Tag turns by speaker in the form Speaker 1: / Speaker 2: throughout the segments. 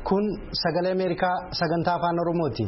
Speaker 1: kun sagalee Ameerikaa sagantaa afaan Oromooti.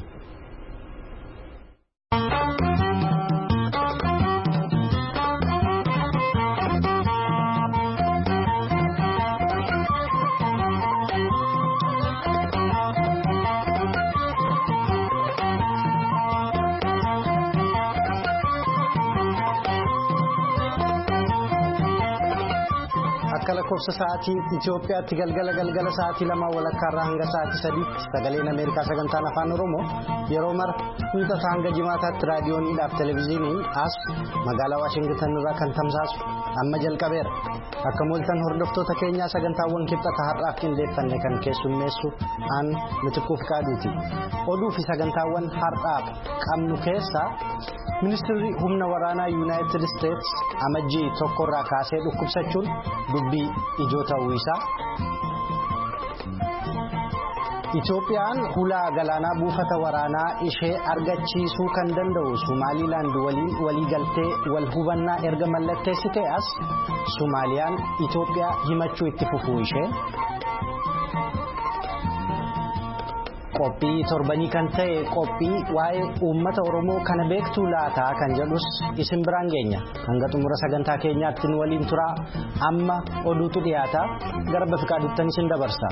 Speaker 1: Akka lakkoofsa sa'aatii Itoophiyaatti galgala sa'aatii 2 walakkaarraa hanga sa'aatii 3 sagaleen Ameerikaa sagantaan afaan Oromoo yeroo mara hunda hanga jimaataatti raadiyooniidhaaf televezyiiniin as magaalaa Waashingtan irraa kan tamsaasu amma jalqabeera. Akka mooltan hordoftoota keenyaa sagantaawwan kibxata har'aaf qindeeffanne kan keessummeessu aan Mitiquuf Qaaduuti. Oduu fi sagantaawwan har'aaf qabnu keessaa Ministeerri humna waraanaa United States amajjii tokkorraa kaasee dhukkubsachuun dubbii ijoo ta'uu isaa. Itoophiyaan hulaa galaanaa buufata waraanaa ishee argachiisuu kan danda'u Somaaliilaand waliin waliigaltee wal hubannaa erga mallatteessitee as Somaaliyaan Itoophiyaa himachuu itti fufuu ishee. Qophii torbanii kan ta'e qophii waa'ee uummata Oromoo kana beektuu laataa kan jedhus isin biraan geenya. Hanga xumura sagantaa keenyaatti nu waliin turaa. Amma oduutu dhiyaata. Gara Bafiqaaduutti isin dabarsa.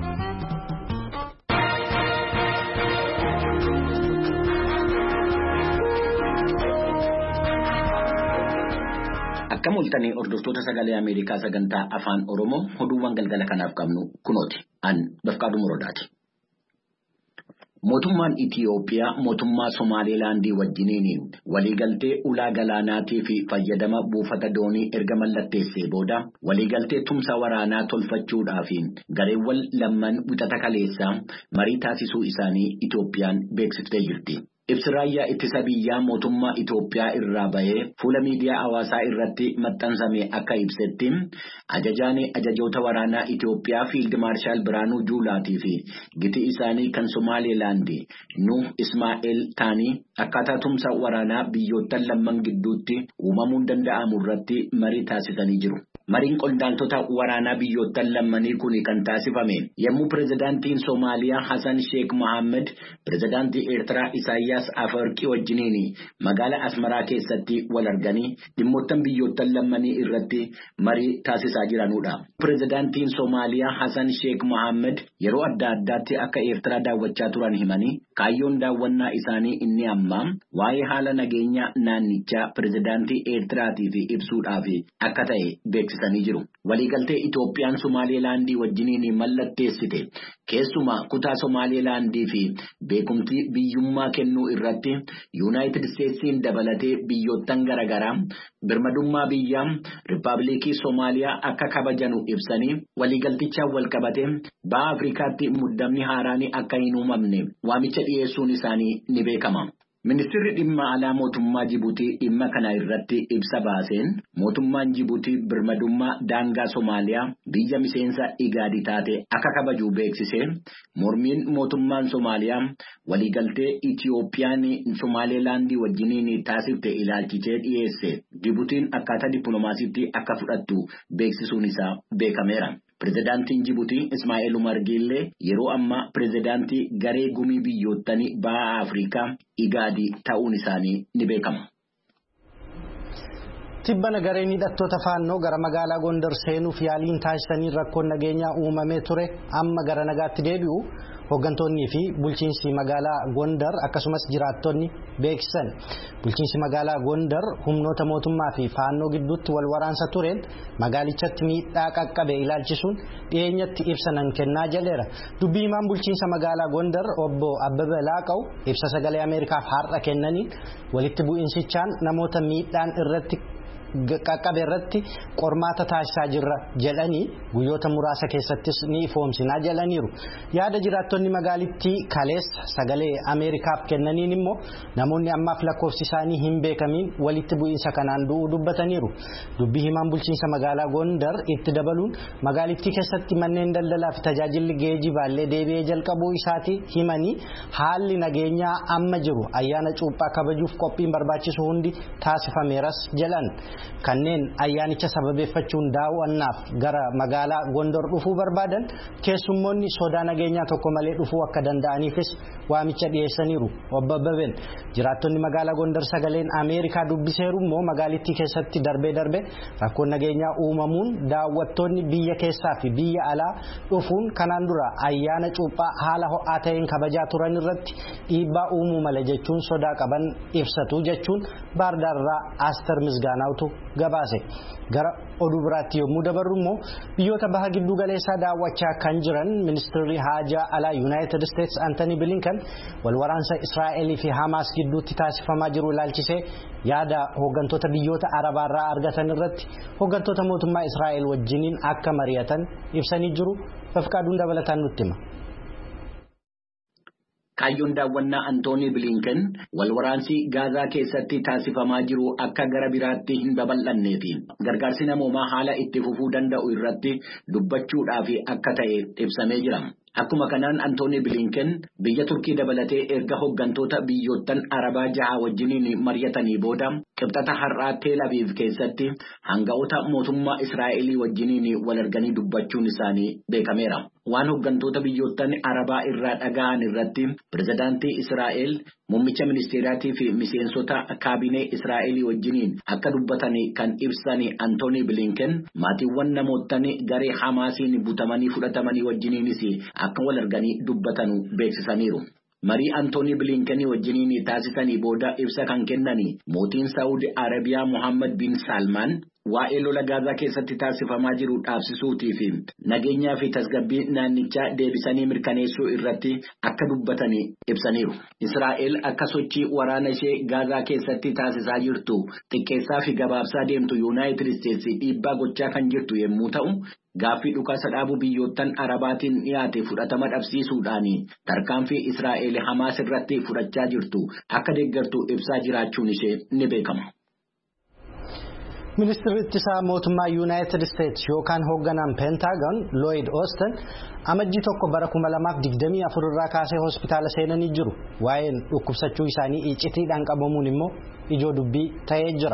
Speaker 2: Akka mul'atanii hordoftoota sagalee Ameerikaa sagantaa afaan Oromoo oduuwwan galgala kanaaf qabnu kunooti. An Bafiqaaduu Muroodaati. Mootummaan Itiyoophiyaa mootummaa Somaaliilaandii wajjiniin waliigaltee ulaa galaanaatii fi fayyadama buufata doonii erga mallatteessee booda waliigaltee tumsa waraanaa tolfachuudhaaf gareewwan lamman wixata kaleessaa marii taasisuu isaanii Itiyoophiyaan beeksiftee jirti. Ibsi raayyaa ittisa biyyaa mootummaa Itoophiyaa irraa bahee fuula miidiyaa hawaasaa irratti maxxanfame akka ibsetti ajajaan ajajoota waraanaa Itoophiyaa Fiild Maarshaal Biraanuu Juulaatii fi giti isaanii kan Somaaliilaand Nuh Ismaa'eel ta'anii akkaataa tumsa waraanaa biyyoottan lamman gidduutti uumamuu danda'amu irratti marii taasisanii jiru. Mariin qondaaltota waraanaa biyyoottan lammanii kun kan taasifame yommuu pirezidaantiin Soomaaliyaa Hassan Sheikh Mohammed pirezidaantii Eertiraa Isaayyaas Afwerqii wajjiniin magaalaa Asmaraa keessatti wal arganii dhimmoottan biyyoottan lammanii irratti marii taasisaa jiranudha. Pirezidaantiin Soomaaliyaa Hassan Sheikh Mohammed yeroo adda addaatti akka Eertiraa daawwachaa turan himanii kaayyoon daawwannaa isaanii inni ammaa waa'ee haala nageenya naannichaa pirezidaantii Eertiraatiif ibsuudhaaf akka ta'e beeksisanii jiru. Waliigaltee Itoophiyaan Somaaliilaandii wajjiniin mallatteessite keessumaa kutaa Somaaliilaandii fi beekumtii biyyummaa kennuu irratti Yuunaayitid Isteetsiin dabalatee biyyoottan garaagaraa birmadummaa biyyaa Rippaabilikii Soomaaliyaa akka kabajanu ibsanii waliigaltichaan wal qabate baha Afrikaatti muddamni haaraan akka hin uumamne waamicha dhiyeessuun isaanii ni beekama. Ministeerri dhimma alaa mootummaa Jibuutii dhimma kana irratti ibsa baaseen mootummaan Jibuutii birmadummaa daangaa Soomaaliyaa biyya miseensa IGAD taate akka kabaju beeksisee mormiin mootummaan Soomaaliyaa waliigaltee Itiyoophiyaan Somaaliilaandii wajjiniin taasifte ilaalchisee dhiyeesse Jibuutiin akkaataa dippiloomaasiitti akka fudhattu beeksisuun isaa beekameera. Pirezidaantiin Jibuutii Ismaa'eel Umar Giillee yeroo ammaa pirezidaantii garee gumii biyyoottanii baha Afrikaa IGAD ta'uun isaanii ni beekama.
Speaker 1: Tibbana gareen hidhattoota faannoo gara magaalaa Gondar seenuuf yaaliin taasisanii rakkoon nageenyaa uumamee ture amma gara nagaatti deebi'u hooggantoonnii fi bulchiinsi magaalaa Gondar akkasumas jiraattonni beeksisan. Bulchiinsi magaalaa Gondar humnoota mootummaa fi faannoo gidduutti wal waraansa tureen magaalichatti miidhaa qaqqabe ilaalchisuun dhiyeenyatti ibsa kennaa jaleera. Dubbii himaan bulchiinsa magaalaa Gondar obbo Abbabee Laaqaw ibsa sagalee Ameerikaaf har'a kennaniin walitti bu'insichaan namoota miidhaan irratti qaqqabe irratti qormaata taasisaa jirra jedhanii guyyoota muraasa keessattis ni ifoomsinaa jedhaniiru. Yaada jiraattonni magaalittii kaleessa sagalee Ameerikaaf kennaniin immoo namoonni ammaaf lakkoofsi isaanii hin beekamiin walitti bu'iinsa kanaan du'uu dubbataniiru. Dubbii himaan bulchiinsa magaalaa Gondar itti dabaluun magaalittii keessatti manneen daldalaa fi tajaajilli geejjibaallee deebi'ee jalqabuu isaati himanii haalli nageenyaa amma jiru ayyaana cuuphaa kabajuuf qophiin barbaachisu hundi taasifameeras jedhan. kanneen ayyaanicha sababeeffachuun daawwannaaf gara magaalaa Gondor dhufuu barbaadan keessummoonni sodaa nageenyaa tokko malee dhufuu akka danda'aniifis waamicha dhiyeessaniiru. Obbo Abbabeen jiraattonni magaalaa Gondor sagaleen Ameerikaa dubbiseeru immoo magaalittii keessatti darbee rakkoon nageenyaa uumamuun daawwattoonni biyya keessaa fi biyya alaa dhufuun kanaan dura ayyaana cuuphaa haala ho'aa ta'een kabajaa turan irratti dhiibbaa uumuu mala jechuun sodaa qaban ibsatu jechuun baardaarraa Aster Misgaanaawtu gabaase. Gara oduu biraatti yommuu dabarru immoo biyyoota baha giddu galeessaa daawwachaa kan jiran ministeerri haajaa alaa United States Anthony Blinken wal waraansa Israa'el fi Hamas gidduutti taasifamaa jiru ilaalchisee yaada hooggantoota biyyoota Arabaarraa argatan irratti hooggantoota mootummaa Israa'el wajjiniin akka mari'atan ibsanii jiru. Fafqaaduun dabalataan nutti hima.
Speaker 2: Kaayyoon daawwannaa Antoonii Bilinken wal waraansi Gaazaa keessatti taasifamaa jiru akka gara biraatti hin babal'anneefi gargaarsi namoomaa haala itti fufuu danda'u irratti dubbachuudhaaf akka ta'e ibsamee jira. Akkuma kanaan Antoonii Bilinken biyya Turkii dabalatee erga hooggantoota biyyoottan Arabaa 6 wajjiniin mari'atanii booda qibxata har'aa Teel Aviv keessatti hanga'oota mootummaa Israa'elii wajjiniin wal arganii dubbachuun isaanii beekameera. Waan hooggantoota biyyoottan Arabaa irraa dhaga'an irratti pirezidaantii Israa'el muummicha ministeeraatii fi miseensota kaabinee Israa'elii wajjiniin akka dubbatanii kan ibsan Antoonii Bilinken maatiiwwan namoottan garee Hamaasiin butamanii fudhatamanii wajjiniinis akka wal arganii dubbatanu beeksisaniiru. Marii Antoonii Bilinkenii wajjiniin taasisanii booda ibsa kan kennanii mootiin Saawudi Arabiyaa Mohammed bin Salmaan waa'ee lola Gaazaa keessatti taasifamaa jiru dhaabsisuutii fi nageenyaa fi tasgabbii naannichaa deebisanii mirkaneessuu irratti akka dubbatanii ibsaniiru. Israa'el akka sochii waraana ishee Gaazaa keessatti taasisaa jirtu xiqqeessaa fi gabaabsaa deemtu Yuunaayitid Isteetsi dhiibbaa gochaa kan jirtu yommuu ta'u, gaaffii dhukaasa dhaabuu biyyoottan Arabaatiin dhiyaate fudhatama dhabsiisuudhaan tarkaanfii Israa'el Hamaas irratti fudhachaa jirtu akka deeggartu ibsaa jiraachuun ishee ni beekama.
Speaker 1: Ministeerri ittisaa mootummaa United States yookaan hoogganaan Pentagon Lloyd Austin amajjii tokko bara 2024 irraa kaasee hospitaala seenanii jiru. Waa'een dhukkubsachuu isaanii icciitiidhaan qabamuun immoo ijoo dubbii ta'ee jira.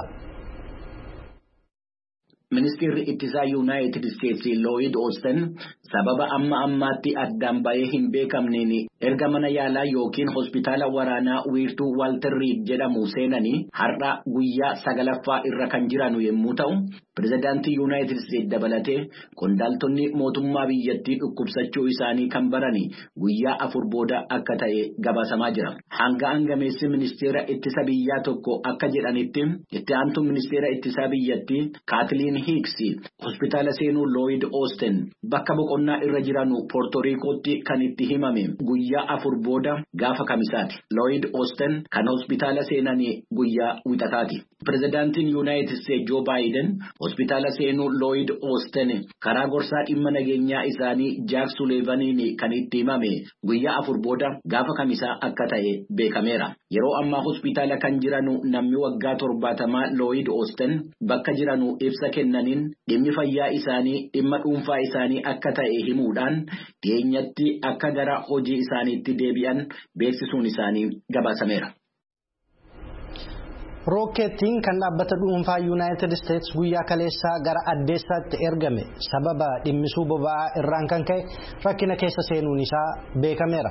Speaker 2: Ministeerri ittisaa United States Lloyd Austin sababa ammaatti addaan ba'ee hin beekamneen erga mana yaalaa yookiin hospitaala waraanaa wiirtuu Walter Reed jedhamu seenanii har'a guyyaa 9ffaa irra kan jiran yommuu ta'u, pirezidaantii United States dabalatee qondaaltonni mootummaa biyyattii dhukkubsachuu isaanii kan barani guyyaa 4 booda akka ta'e gabaasamaa jira. Hangameessi ministeera ittisa biyyaa tokko akka jedhanitti itti aantuun ministeera ittisaa biyyattii Kathleen Hicks hospitaala seenuu Lloyd Austin bakka boqonnaa irra jiranu Puerto Ricotti kan itti himame guyyaa 4 booda gaafa kamisaati. Lloyd Austin kan hospitaala seenanii guyyaa wixataati. Pirezidaantiin United States Joe Biden hospitaala seenuu Lloyd Austin karaa gorsaa dhimma nageenyaa isaanii Jack Sullivan kan itti himame guyyaa 4 booda gaafa kamisaa akka ta'e beekameera. Yeroo ammaa hospitaala kan jiranu namni waggaa 70 Lloyd Austin bakka jiranu ibsa kennaniin dhimmi fayyaa isaanii dhimma dhuunfaa isaanii akka ta'e himuudhaan dhiyeenyatti akka gara hojii isaaniitti deebi'an beeksisuun isaanii gabaasameera.
Speaker 1: Rookeettiin kan dhaabbata dhuunfaa United States guyyaa kaleessaa gara addeessaatti ergame sababa dhimmisuu boba'aa irraan kan ka'e rakkina keessa seenuun isaa beekameera.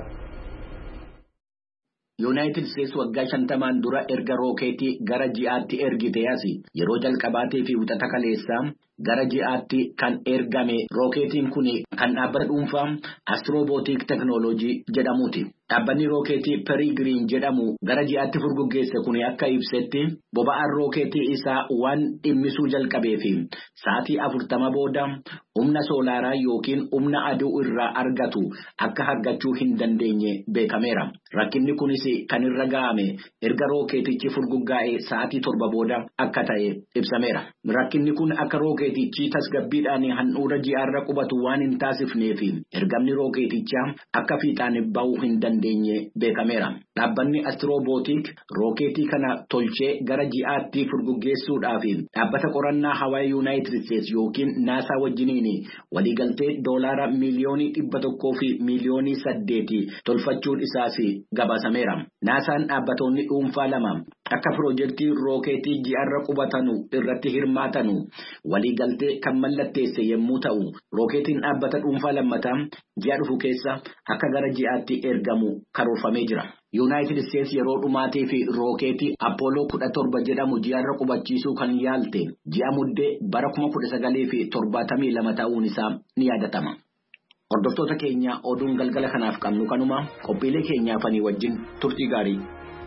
Speaker 2: United States waggaa 50 dura erga rookeetii gara ji'aatti ergite asi yeroo jalqabaatee fi wixata kaleessaa gara ji'aatti kan ergame rookeetiin kun kan dhaabbata dhuunfaa Astrobotic Technology jedhamuuti. Dhaabbanni rookeetii Peregrine jedhamu gara ji'aatti furguggeesse kun akka ibsetti boba'aan rookeetii isaa waan dhimmisuu jalqabee fi sa'aatii 40 booda humna soolaaraa yookiin humna aduu irraa argatu akka argachuu hin dandeenye beekameera. Rakkinni kunis kan irra ga'ame erga rookeetichi furguggaa'ee sa'aatii 7 booda akka ta'e ibsameera. Rakkinni kun akka rookeetichi tasgabbiidhaan handhuura ji'aarra qubatu waan hin taasifneef ergamni rookeetichaa akka fiixaan ba'uu hin dandeenye beekameera. Dhaabbanni Astrobotic rookeetii kana tolchee gara ji'aatti furguggeessuudhaaf dhaabbata qorannaa hawaa United States yookiin NASA wajjiniin waliigaltee doolaara miliyoonii 100 fi miliyoonii 8 tolfachuun isaas gabaasameera. NASA'n dhaabbatoonni dhuunfaa 2 akka piroojeektii rookeetii ji'arra qubatanu irratti hirmaatanu waliigaltee kan mallatteesse yommuu ta'u rookeetiin dhaabbata dhuunfaa lammataa ji'a dhufu keessa akka gara ji'aatti ergamu karoorfamee jira. Yuunaayitid Isteetsi yeroo dhumaatii fi rookeetii Apollo 17 jedhamu ji'arra qubachiisuu kan yaalte ji'a muddee bara 1972 ta'uun isaa ni yaadatama. Hordoftoota keenya oduun galgala kanaaf qabnu kanuma qophiilee keenyaafanii wajjin turtii gaarii.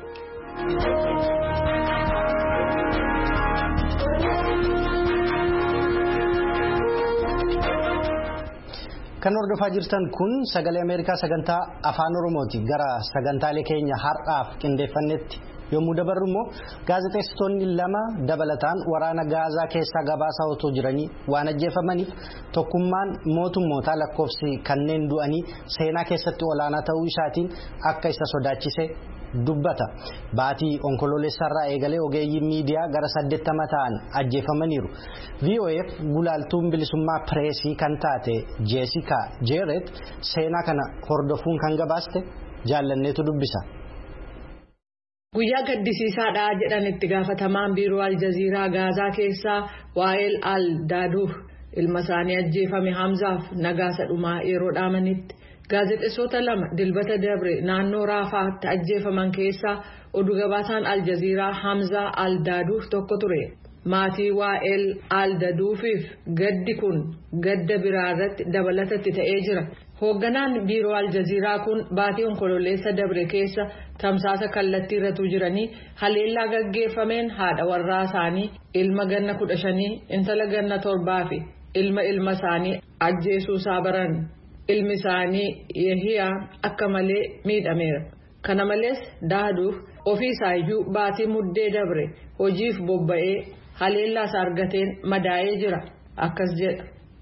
Speaker 1: Kan hordofaa jirtan kun sagalee Ameerikaa sagantaa afaan Oromooti. Gara sagantaalee keenya har'aaf qindeeffannetti yommuu dabarru immoo gaazexeessitoonni lama dabalataan waraana Gaazaa keessaa gabaasaa otoo jiranii waan ajjeefamaniif tokkummaan mootummootaa lakkoofsi kanneen du'anii seenaa keessatti olaanaa ta'uu isaatiin akka isa sodaachise dubbata. Baatii onkoloolessarraa eegalee ogeeyyiin miidiyaa gara 80 ta'an ajjeefamaniiru. VOAf gulaaltuun bilisummaa pireesii kan taate Jeesikaa Jeeret seenaa kana hordofuun kan gabaaste jaallanneetu dubbisa.
Speaker 3: Guyyaa gaddisiisaadha jedhan itti gaafatamaan biiroo Aljaziiraa Gaazaa keessaa Waa'eel Al-Daaduuf ilma isaanii ajjeefame Hamzaaf nagaasa dhumaa yeroo dhaamanitti. Gaazexeessota lama dilbata dabre naannoo Raafaatti ajjeefaman keessaa oduu gabaasaan Aljaziiraa Hamzaa Al-Daaduuf tokko ture. Maatii Waa'eel Al-Daaduufiif gaddi kun gadda biraa irratti dabalatatti ta'ee jira. Hoogganaan biiroo Aljaziiraa kun baatii onkoloolessa dabre keessa tamsaasa kallattii irratti jiranii haleellaa gaggeeffameen haadha warraa isaanii ilma ganna 15 intala ganna 7 fi ilma isaanii ajjeesuusaa baran. Ilmi isaanii Yehiyaa akka malee miidhameera. Kana malees Daaduuf ofii isaayyuu baatii muddee dabre hojiif bobba'ee haleellaas argateen madaa'ee jira. Akkas jedha.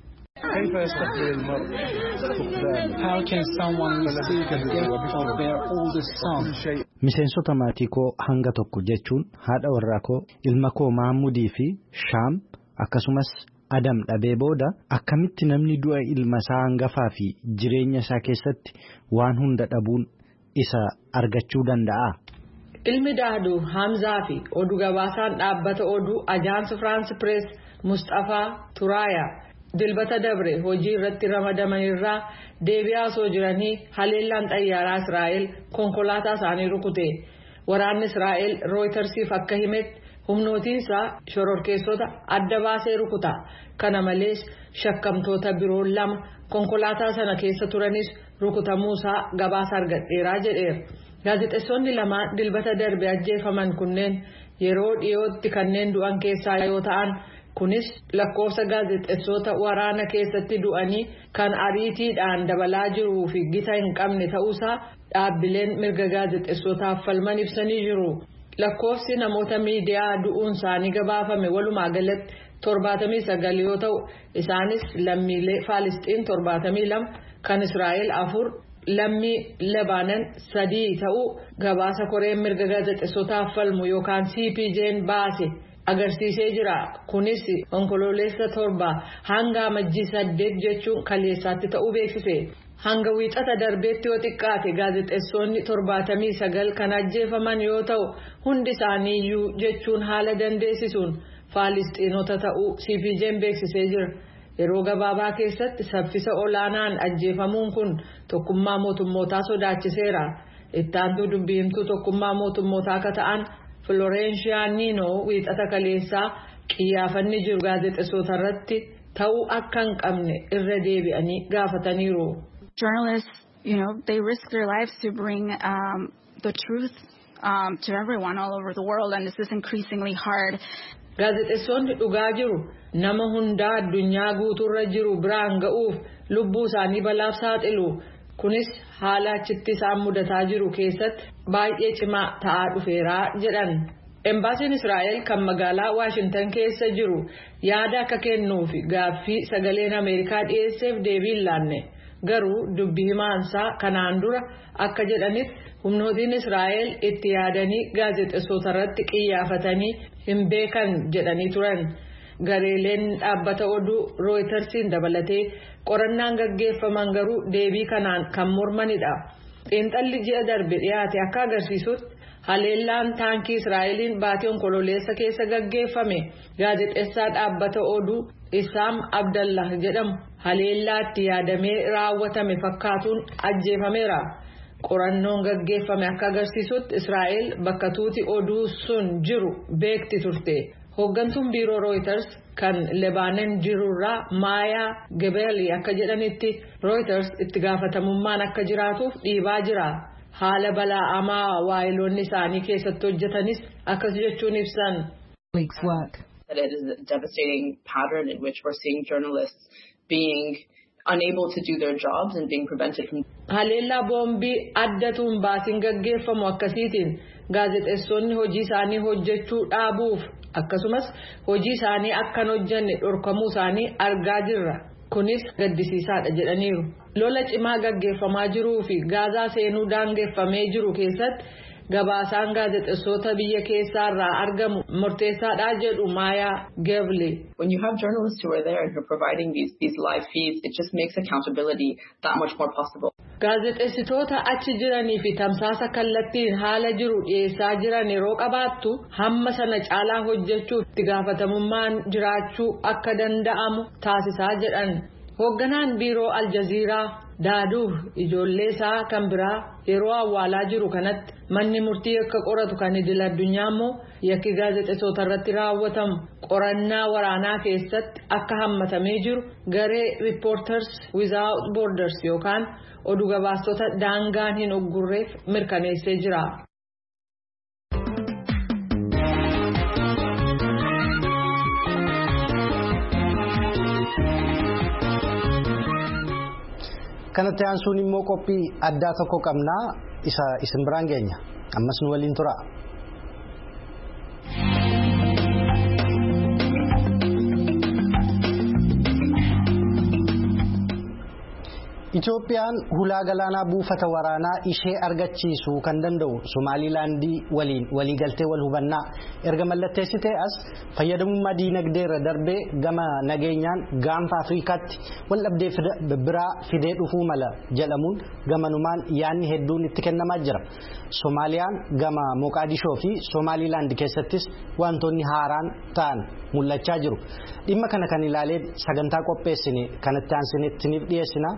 Speaker 1: Miseensota maatii koo hanga tokko jechuun haadha warraa koo ilma koo Mahamudii fi Shaam akkasumas Adam dhabee booda akkamitti namni du'a ilma isaa hangafaa fi jireenya isaa keessatti waan hunda dhabuun isa argachuu danda'a.
Speaker 3: Ilmi Daaduu Hamzaa fi oduu gabaasaan dhaabbata oduu Ajaansi France Press Mustafaa Turaayaa dilbata dabre hojii irratti ramadaman irraa deebi'aa osoo jiranii haleellaan xayyaaraa Israa'el konkolaataa isaanii rukute. Waraanni Israa'el Rooyitersiif akka himetti humnootiin isaa shororkeessota adda baasee rukuta. Kana malees shakkamtoota biroo lama konkolaataa sana keessa turanis rukutamuusaa gabaasa argadheeraa jedheera. Gaazexeessonni lamaan dilbata darbe ajjeefaman kunneen yeroo dhiyootti kanneen du'an keessaa yoo ta'an kunis lakkoofsa gaazexeessota waraana keessatti du'anii kan ariitiidhaan dabalaa jiruu fi gita hin qabne ta'uusaa dhaabbileen mirga gaazexeessotaaf falman ibsanii jiru. Lakkoofsi namoota miidiyaa du'uun isaanii gabaafame walumaa galatti 79 yoo ta'u isaanis lammiilee Faalisxiin 72 kan Israa'el 4 lammii Lebaanan 3 ta'uu gabaasa koreen mirga gaazexeessotaaf falmu yookaan CPJ'n baase agarsiisee jira. Kunis onkoloolessa 7 hanga amajjii 8 jechuun kaleessaatti ta'uu beeksise. Hanga wiixata darbeetti yoo xiqqaate gaazexeessonni 79 kan ajjeefaman yoo ta'u hundi isaaniiyyuu jechuun haala dandeessisuun Faalisxiinota ta'uu CPJ'n beeksisee jira. Yeroo gabaabaa keessatti saffisa olaanaan ajjeefamuun kun tokkummaa mootummootaa sodaachiseera. Ittaantuu dubbiimtuu tokkummaa mootummootaa akka ta'an Florenshiyaa Niinoo wiixata kaleessaa qiyyaafanni jiru gaazexeessota irratti ta'uu akka hin qabne irra deebi'anii gaafataniiru.
Speaker 4: Journalists, they risk their lives to bring the truth to everyone all over the world, and this is increasingly hard.
Speaker 3: Gaazexeessonni dhugaa jiru nama hundaa addunyaa guutuurra jiru biraan ga'uuf lubbuu isaanii balaaf saaxilu. Kunis haala achitti isaan mudataa jiru keessatti baay'ee cimaa ta'aa dhufeeraa jedhan. Embaasiin Israa'el kan magaalaa Waashintan keessa jiru yaada akka kennuuf gaaffii sagaleen Ameerikaa dhiyeesseef deebii hin laanne. Garuu dubbii himaansaa kanaan dura akka jedhanitti humnootiin Israa'el itti yaadanii gaazexeessota irratti qiyyaafatanii hin beekan jedhanii turan. Gareeleen dhaabbata oduu Rooyitersiin dabalatee qorannaan gaggeeffaman garuu deebii kanaan kan mormanidha. Xiinxalli ji'a darbe dhiyaate akka agarsiisutti haleellaan taankii Israa'eliin baatii onkololeessa keessa gaggeeffame gaazexeessaa dhaabbata oduu Isaam Abdallah jedhamu haleellaatti yaadamee raawwatame fakkaatuun ajjeefameera. Qorannoon gaggeeffame akka agarsiisutti Israa'el bakka tuuti oduu sun jiru beekti turte. Hooggantuun biiroo Reuters kan Lebaanon jirurraa Maayaa Gebeli akka jedhanitti Reuters itti gaafatamummaan akka jiraatuuf dhiibaa jira. Haala bala'amaa waayiloonni isaanii keessatti hojjetanis akkas jechuun ibsan.
Speaker 5: That it is a devastating pattern in which we're seeing journalists being unable to do their jobs and being prevented from.
Speaker 3: Haleellaa boombii addatuun baasiin gaggeeffamu akkasiitiin gaazexeessonni hojii isaanii hojjechuu dhaabuuf akkasumas hojii isaanii akkan hojjenne dhorkamuu isaanii argaa jirra. Kunis gaddisiisaadha jedhaniiru. Lola cimaa gaggeeffamaa jiruu fi Gaazaa seenuu daangeffamee jiru keessatti gabaasaan gaazexeessota biyya keessaarraa argamu murteessaadha jedhu Maayaa Gebeli.
Speaker 5: When you have journalists who are there and who are providing these live feeds, it just makes accountability that much more possible.
Speaker 3: Gaazexeessitoota achi jiranii fi tamsaasa kallattiin haala jiru dhiyeessaa jiran yeroo qabaattu hamma sana caalaa hojjechuuf itti gaafatamummaan jiraachuu akka danda'amu taasisaa jedhan. Hoogganaan biiroo Aljaziiraa Daaduuf ijoollee isaa kan biraa yeroo awwaalaa jiru kanatti manni murtii akka qoratu kan idil-addunyaa immoo yakki gaazexeessota irratti raawwatamu qorannaa waraanaa keessatti akka hammatamee jiru garee Reporters Without Borders yookaan oduu gabaastota daangaan hin uggurreef mirkaneessee jira.
Speaker 1: Kanatti aansuun immoo qophii addaa tokko qabnaa isa isin biraan geenya. Ammas nu waliin tura. Itoophiyaan hulaa galaanaa buufata waraanaa ishee argachiisuu kan danda'u Somaalilaandii waliin waliigaltee wal hubannaa erga mallatteessitee as fayyadamummaa diinagdee irra darbee gama nageenyaan gaanfa Afrikaatti wal dhabdee biraa fidee dhufuu mala jedhamuun gamanumaan yaanni hedduun itti kennamaa jira. Soomaaliyaan gama Moqaadishoo fi Somaalilaand keessattis wantoonni haaraan ta'an mul'achaa jiru. Dhimma kana kan ilaalee sagantaa qopheessine kanatti aansinettiniif dhiyeessina.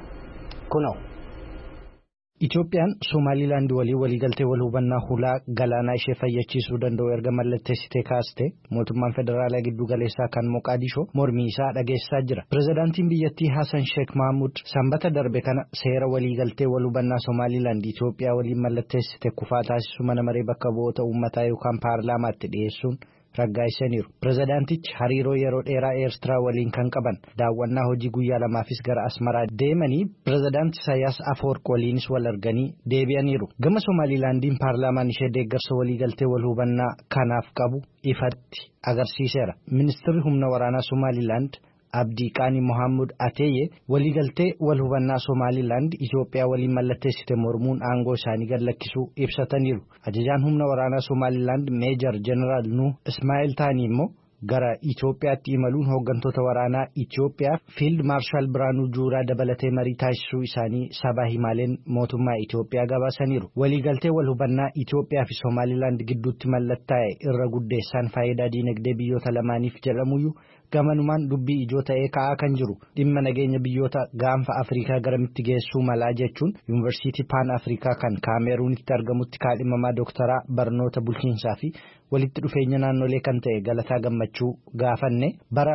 Speaker 6: Itoophiyaan Somaalilaand waliigaltee wal hubannaa hulaa galaanaa ishee fayyachiisuu danda'u erga mallatteessitee kaaste mootummaan federaalaa giddu galeessaa kan Moqaadishoo mormii isaa dhageessisaa jira. Pirezidaantiin biyyattii Hassan Sheikh Mahmud sanbata darbe kana seera waliigaltee wal hubannaa Somaalilaand Itoophiyaa waliin mallatteessite kufaa taasisu mana maree bakka bu'oota uummataa yookaan paarlaamaatti dhiyeessuun raggaasisaniiru. Pirezidaantichi hariiroo yeroo dheeraa Eertiraa waliin kan qaban daawwannaa hojii guyyaa lamaafis gara Asmaraa deemanii pirezidaanti Isaayyaas Afwerqi waliinis wal arganii deebi'aniiru. Gama Somaalilaandiin paarlaamaan ishee deeggarsa waliigaltee wal hubannaa kanaaf qabu ifatti agarsiiseera. Ministeerri humna waraanaa Somaalilaand Abdii Qaanii Mohaammed Ateyye waliigaltee wal hubannaa Somaalilaand Itoophiyaa waliin mallatteessite mormuun aangoo isaanii gad lakkisuu ibsataniiru. Ajajaan humna waraanaa Somaalilaand Meejar Jeneraal Nuh Ismaa'eel Taanii immoo gara Itoophiyaatti imaluun hooggantoota waraanaa Itoophiyaa Fiild Maarshaal Biraanuu Juulaa dabalatee marii taasisuu isaanii sabaa himaaleen mootummaa Itoophiyaa gabaasaniiru. Waliigaltee wal hubannaa Itoophiyaa fi Somaalilaand gidduutti mallattaa'e irra guddeessaan faayidaa diinagdee biyyoota lamaaniif jedhamuyyuu gamanumaan dubbii ijoo ta'ee ka'aa kan jiru dhimma nageenya biyyoota gaanfa Afrikaa garamitti geessuu malaa jechuun Yuunivarsiitii Paan Afrikaa kan Kaameruunitti argamutti kaadhimamaa dooktaraa barnoota bulchiinsaa fi walitti dhufeenya naannolee kan ta'e Galataa Gammachuu gaafanne bara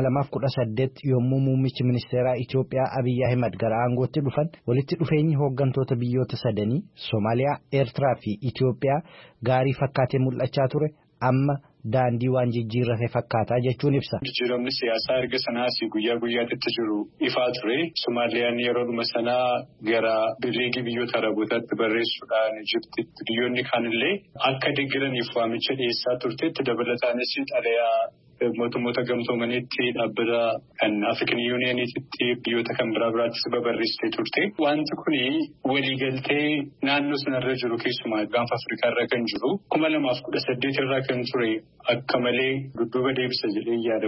Speaker 6: 2018 yommuu muummichi ministeeraa Itoophiyaa Abiyyi Ahimad gara aangootti dhufan walitti dhufeenyi hooggantoota biyyoota sadanii Soomaaliyaa, Eertiraa fi Itoophiyaa gaarii fakkaatee mul'achaa ture amma daandii waan jijjiirrate fakkaataa jechuun ibsa.
Speaker 7: Jijjiiramni siyaasaa erga sanaas guyyaa guyyaatti jiru ifaa ture. Soomaaliyaan yeroodhuma sanaa gara liigii biyyoota Arabootaatti barreessuudhaan Ijiptitti biyyoonni kaanillee akka deeggaraniif waamicha dhiyeessaa turteetti dabalataanis xalayaa mootummoota gamtoomaniitti dhaabbata kan African Unioniititti biyyoota kan biraattis babarreessitee turte. Wanti kun waliigaltee naannoo sanarra jiru keessumaa gaanfa Afrikaa irra kan jiru 2018 irraa kan ture akka malee dudduuba deebisa jedhee yaada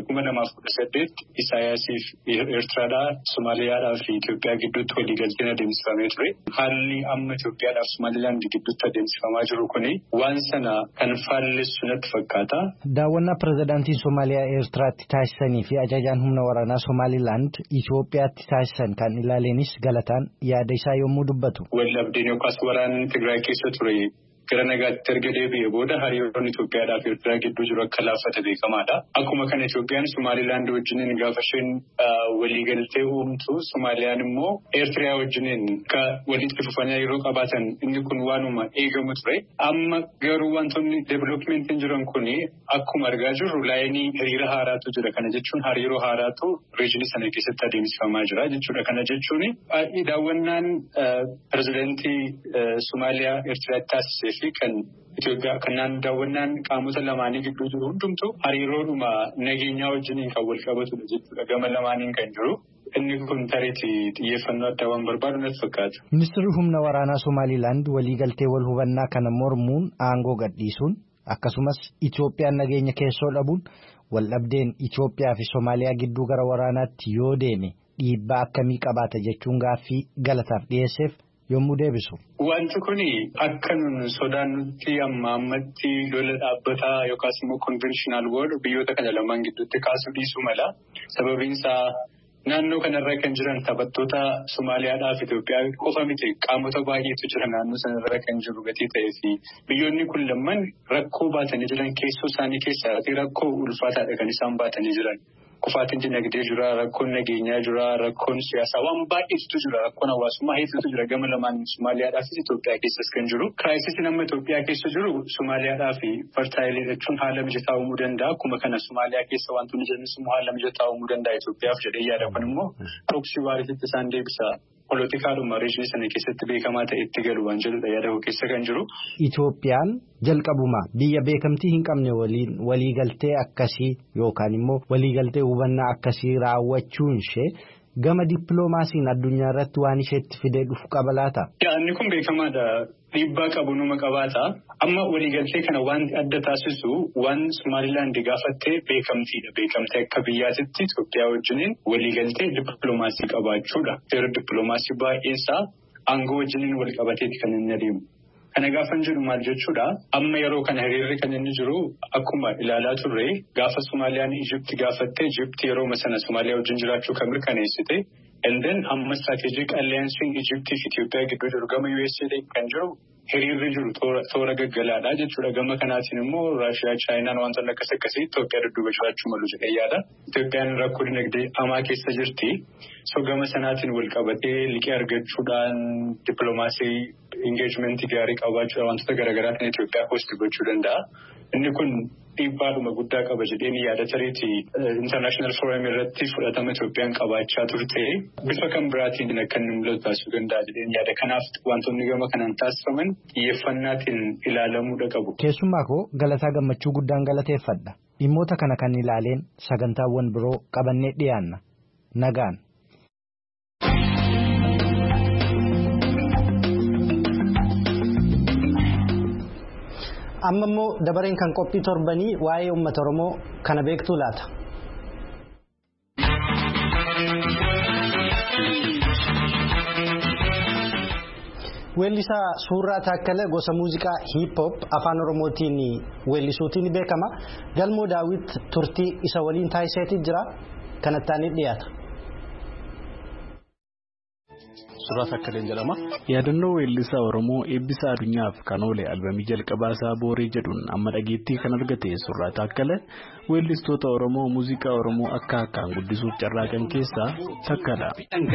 Speaker 7: 2018 Isaayyaasiif Eertiraadhaa Somaaliyaadhaa fi Itoophiyaa gidduutti waliigalteen adeemsifamee ture. Haalli amma Itoophiyaadhaaf Somalilaand gidduutti adeemsifamaa jiru kuni waan sana kan faallessu natti fakkaata.
Speaker 6: Daawwannaa pirezidaantiin Somaaliyaa Eertiraatti taasisanii fi ajajaan humna waraanaa Somalilaand Itoophiyaatti taasisan kan ilaaleenis galataan yaada isaa yommuu dubbatu.
Speaker 7: Wallabdeen yookaas waraanni Tigraay keessa ture gara nagaatti erga deebi'ee booda hariiroon Itoophiyaadhaa fi Eertiraa gidduu jiru akka laaffate beekamaadha. Akkuma kana Itoophiyaan Somaalilaand wajjiniin gaafa isheen waliigaltee uumtu Somaaliyaan immoo Eertiraa wajjiniin akka walitti fufanii yeroo qabaatan inni kun waanuma eegamu ture. Amma garuu wantoonni developmentiin jiran kuni akkuma argaa jirru laayinii hiriira haaraatu jira. Kana jechuun hariiroo haaraatu reejinii sana keessatti adeemsifamaa jira jechuudha. Kana jechuun daawwannaan pirezidaantii Somaaliyaa Eertiraatti taasisee fi kan Itoophiyaa kanaan daawwannaan qaamota lamaanii gidduu jiru hundumtu hariiroodhuma nageenyaa wajjiniin kan wal qabatudha jechuudha. Gama lamaaniin kan jiru. Inni kun tarii xiyyeeffannoo addaa waan barbaadu natti fakkaata.
Speaker 6: Ministeerri humna waraanaa Somaalilaand waliigaltee wal hubannaa kana mormuun aangoo gadhiisuun akkasumas Itoophiyaan nageenya keessoo dhabuun waldhabdeen Itoophiyaa fi Somaaliyaa gidduu gara waraanaatti yoo deeme dhiibbaa akkamii qabaata jechuun gaaffii galataaf dhiyeesseef yommuu deebisu.
Speaker 7: Wanti kuni akka nun sodaannutti ammatti lola dhaabbataa yookaas immoo konvenshinal war biyyoota kana lamaan gidduutti kaasuu dhiisuu mala. Sababiinsaa naannoo kanarra kan jiran taphattoota Somaaliyaadhaa fi Itoophiyaa qofa miti qaamota baay'eetu jira naannoo sanarra kan jiru gatii ta'ee fi biyyoonni kun lamaan rakkoo baatanii jiran keessoo isaanii keessaa rakkoo ulfaataadha kan isaan baatanii jiran. Kufaatiin dinagdee jira, rakkoon nageenyaa jira, rakkoon siyaasaa waan baay'eetu jira, rakkoon hawaasummaa hedduutu jira gama lamaan Somaaliyaadhaa fi Itoophiyaa keessas kan jiru. Kiraayisiin amma Itoophiyaa keessa jiru Somaaliyaadhaa fi Fartaayilee jechuun haala mijataa uumuu danda'a. Akkuma kana Somaaliyaa keessa wantoonni jiran immoo haala mijataa uumuu danda'a Itoophiyaaf jedhee yaada kun immoo proksii waariitti isaan deebisa. Poolitikaadhuma reejinii sana keessatti beekamaa ta'e itti galu waan jedhudha yaada keessa kan jiru.
Speaker 6: Itoophiyaan jalqabuma biyya beekamtii hin qabne waliin waliigaltee akkasii yookaan immoo waliigaltee hubannaa akkasii raawwachuun ishee gama dippiloomaasiin addunyaa irratti waan isheetti fidee dhufu qaba laata?
Speaker 7: Inni kun beekamaadha. Dhiibbaa qabu numa qabaata. Amma waliigaltee kana waan adda taasisu waan Somaalilaand gaafattee beekamtiidha. Beekamtee akka biyyaatitti Itoophiyaa wajjiniin waliigaltee dippiloomaasii qabaachuudha. Seera dippiloomaasii baay'eesaa aangoo wajjiniin wal qabateeti kan inni adeemu. Kana gaafa jiru maal jechuudha? Amma yeroo kana hiriirri kan inni jiru akkuma ilaalaa turre gaafa Somaaliyaan Ijipti gaafattee Ijipti yeroo sana Somaaliyaa wajjin jiraachuu kan mirkaneessite. And then amma strategic alliance Ijiptii fi Itoophiyaa gidduu jiru gama USA kan jiru hiriirri jiru toora gaggalaadha jechuudha. Gama kanaatiin immoo Raashiyaa, Chaayinaan wantoonni akkasii Itoophiyaa dudduuba jiraachuu malu jedhee yaada. Itoophiyaan rakkoo dinagdee hamaa keessa jirti. So gama sanaatiin wal qabatee liqii argachuudhaan dippiloomaasii engeejmentii gaarii qabaachuudhaan wantoota garaagaraatiin Itoophiyaa hoostii gochuu danda'a. Inni kun dhiibbaadhuma guddaa qaba jedheen yaada tariitii international forum irratti fudhatama Itoophiyaan qabaachaa turte bifa kan biraatiin akka inni mul'atu taasisuu danda'a jedheen yaada. Kanaaf wantoonni gama kanaan taasifaman xiyyeeffannaatiin ilaalamuudha qabu.
Speaker 6: Keessumaa koo Galataa Gammachuu guddaan galateeffadha. Dhimmoota kana kan ilaaleen sagantaawwan biroo qabannee dhiyaanna. Nagaan.
Speaker 1: Amma immoo dabareen kan qophii torbanii waa'ee uummata Oromoo kana beektuu laata? Weellisaa Suuraa Taakkalee gosa muuziqaa hip hop afaan Oromootiin weellisuutiin beekama. Galmoo Daawit turtii isa waliin taasiseetii jira. Kanattaan dhiyaata.
Speaker 8: Suuraa Taakkaleen jedhama. Yaadannoo weellisaa Oromoo eebbisaa addunyaaf kan oole albamii jalqabaa isaa Booree jedhuun amma dhageettii kan argate Suuraa Taakkalee weellistoota Oromoo muuziqaa Oromoo akka akkaan guddisuuf carraaqan keessaa takkadha.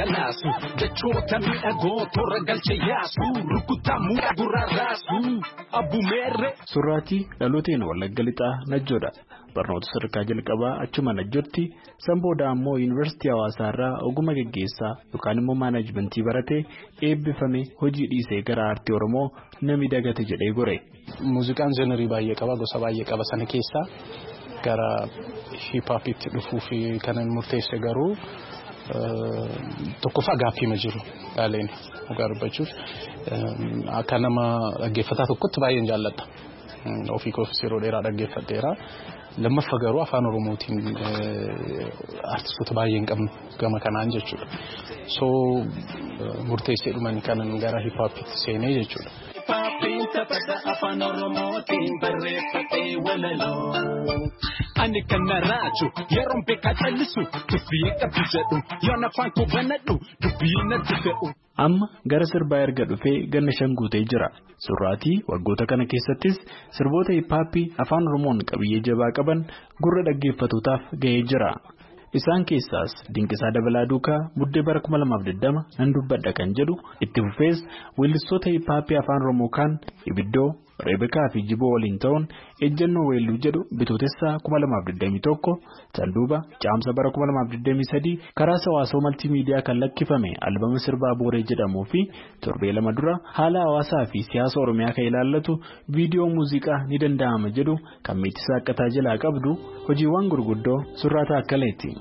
Speaker 8: Suuraatii dhalooteen Wallagga Lixaa Najjoodha. Barnoota sadarkaa jalqabaa achuma Najjootti sanbooda ammoo Yuunivarsiitii Hawaasaa irraa ogummaa gaggeessaa yookaan immoo maanaajmentii baratee eebbifame hojii dhiisee gara aartii Oromoo nami dagate jedhee gore.
Speaker 9: Muuziqaan jenerii baay'ee qaba, gosa baay'ee qaba. Sana keessaa gara hip-hopitti dhufuu fi kanan murteesse garuu tokkoffaa gaaffii ma jiru gaaleen dhugaa dubbachuuf akka nama dhaggeeffataa tokkotti baay'een jaalladha. ofii koofis yeroo dheeraa dhaggeeffadheera. Lammaffaa garuu afaan Oromootiin artistoota baay'ee hin qabnu gama kanaan jechuudha. So murteessee dhuman kanan gara hip hopitti seenee jechuudha. Afaan Oromootiin barreeffatee walaloo. Ani kana raaju yeroon beekaa callisu dubbii qabdu jedhu yoon afaan koo banadhu dubbii natti fe'u.
Speaker 8: Amma gara sirbaa erga dhufee ganna 5 guutee jira. Surraatii waggoota kana keessattis sirboota hip-hop afaan Oromoon qabiyyee jabaa qaban gurra dhaggeeffatootaaf ga'ee jira. Isaan keessaas Dinqisaa Dabalaa Duukaa Buddee bara 2020 nan dubbadha kan jedhu itti fufees weellistoota hip-hop afaan Oromoo kan Ibiddoo, Reebekaa fi Jiboo waliin ta'uun ejjennoo weelluu jedhu bitootessa 2021 Sanduuba Caamsa bara 2023 karaa hawaasoo maltiimiidiyaa kan lakkifame albama sirbaa Booree jedhamuu fi torbee 2 dura haala hawaasaa fi siyaasa Oromiyaa kan ilaallatu viidiyoo muuziqaa ni danda'ama jedhu kan Meetisaa Akkataa jalaa qabdu hojiiwwan gurguddoo Surraataa Akkaleeti.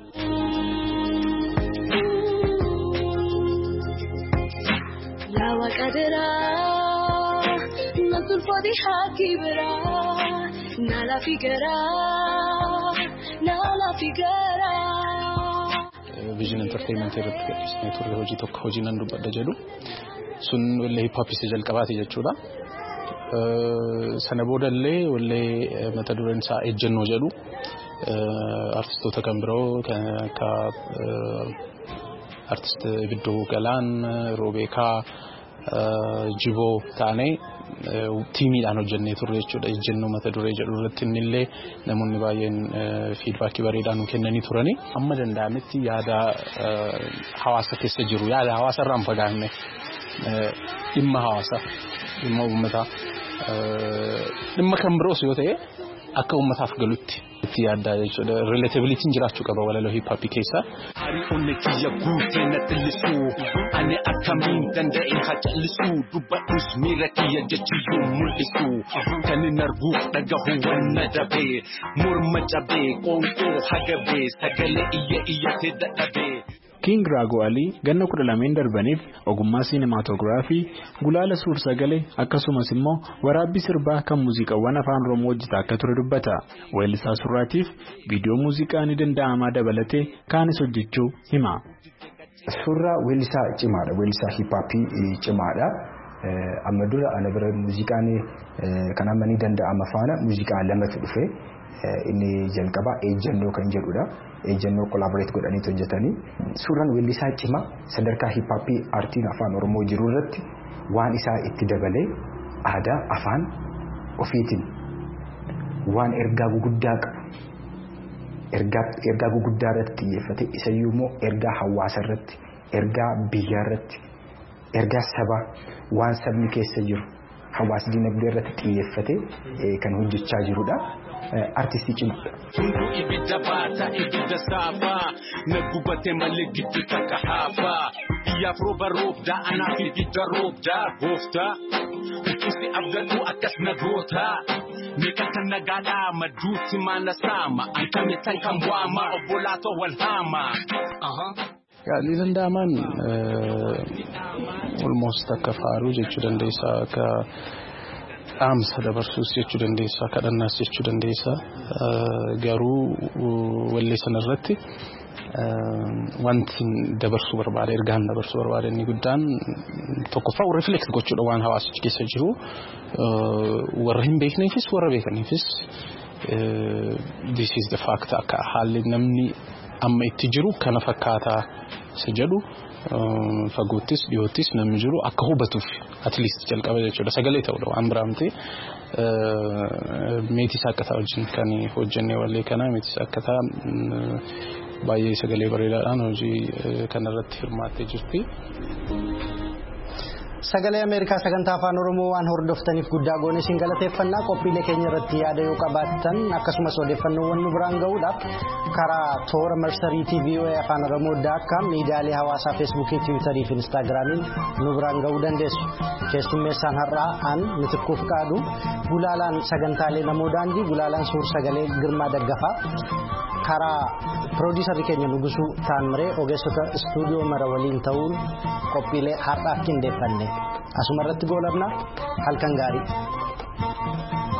Speaker 10: Fodi hakibra nala figara
Speaker 9: Vision Entertainment irratti gadhiisnee turre hojii tokko hojii nan dubbadha jedhu sun wallee hip hop jalqabaati jechuudha. Sana boodallee wallee mata dureen isaa ejjennoo jedhu artistoota kan biroo kan akka artist Ibiddoo Galaan, Roobeekaa, Jiboo taanee tiimiidhaan hojjennee turre jechuudha. Ejjennoo mata duree jedhu irratti illee namoonni baay'een feedback bareedaan kennanii turani. Amma danda'ametti yaada hawaasa keessa jiru yaada hawaasa irraan fagaanne dhimma hawaasa dhimma uummataa dhimma kan biroos yoo ta'e akka uummataaf galutti itti yaaddaa jechuudha. Relatabilitiin jiraachuu qaba walaloo hip hop keessa.
Speaker 10: Onni kiyya guutee na xillisu ani akkamiin danda'e haa callisu dubbadhus miira kiyya jechuun mul'isu kan hin argu dhagahu wanna dabee morma cabee qoonqoo hagabee sagalee iyyatee dadhabee.
Speaker 8: King Raago Alii ganna 12 darbaniif ogummaa sinematoograafii gulaala suur-sagalee akkasumas immoo waraabbii sirbaa kan muuziqaawwan afaan Oromoo hojjetaa akka ture dubbata. Weellisaa Surraatiif viidiyoo muuziqaa ni danda'amaa dabalatee kaanis hojjechuu hima.
Speaker 11: Surraa weellisaa cimaadha. Weellisaa hip-hop cimaadha. Amma dura ana bira muuziqaan kan amma ni danda'ama faana muuziqaa lamatu dhufe. Inni jalqaba ejjennoo kan jedhudha. Ejjennoo collaborate godhanii hojjetanii suuraan weellisaa cimaa sadarkaa hip hop artiin afaan Oromoo jiru irratti waan isaa itti dabalee aadaa afaan ofiitiin waan ergaa guguddaa qabu ergaa guguddaa irratti xiyyeeffate isayyuu immoo ergaa hawaasa irratti ergaa biyyaa irratti ergaa sabaa waan sabni keessa jiru hawaasa dinagdee irratti xiyyeeffate kan hojjechaa jirudha. Artistii cimaadha.
Speaker 10: Ibidda baata ibidda saafaa nagubate malee giddu takka haafaa biyyaaf rooba roobdaa anaaf ibidda roobdaa gooftaa utuusi abdadhu akkas nagoota meeqa kan nagaadhaa madduutti maana saama ankame tan kan waama obbolaatoo wal haama.
Speaker 9: Ni danda'amaan almost akka faaruu jechuu dandeessaa akka dhaamsa dabarsuus jechuu dandeessaa kadhannaas jechuu dandeessaa garuu wallee sanarratti wanti dabarsuu barbaade ergaan dabarsuu barbaade inni guddaan tokkoffaa reflect gochuudha waan hawaasichi keessa jiru warra hin beekneefis warra beekaniifis this is the fact akka haalli namni amma itti jiru kana fakkaataa isa jedhu fagoottis dhiyoottis namni jiru akka hubatuuf at least jalqaba jechuudha sagalee ta'udha waan biraamtee Meetisaa Akkataa wajjin kan hojjennee wallee kana Meetisaa Akkataa baay'ee sagalee bareedaadhaan hojii kanarratti hirmaattee jirti.
Speaker 1: Sagalee Ameerikaa sagantaa afaan Oromoo waan hordoftaniif guddaa goone isin galateeffannaa qophiilee keenya irratti yaada yoo qabaattan akkasumas odeeffannoowwan nu biraan ga'uudhaaf karaa toora marsariitii VOA afaan Oromoo.com miidiyaalee hawaasaa feesbuukii tiwiitarii fi instaagiraamiin nu biraan ga'uu dandeessu. Keessummeessaan har'aa an Mitikkuu Fiqaadu gulaalaan sagantaalee namoo daandii gulaalaan suur sagalee Girmaa Daggafaa karaa piroodiisarri keenya Nugusuu Taammiree ogeessota istuudiyoo mara waliin ta'uun qophiilee har'aaf qindeeffanne asuma irratti goolabna halkan gaarii.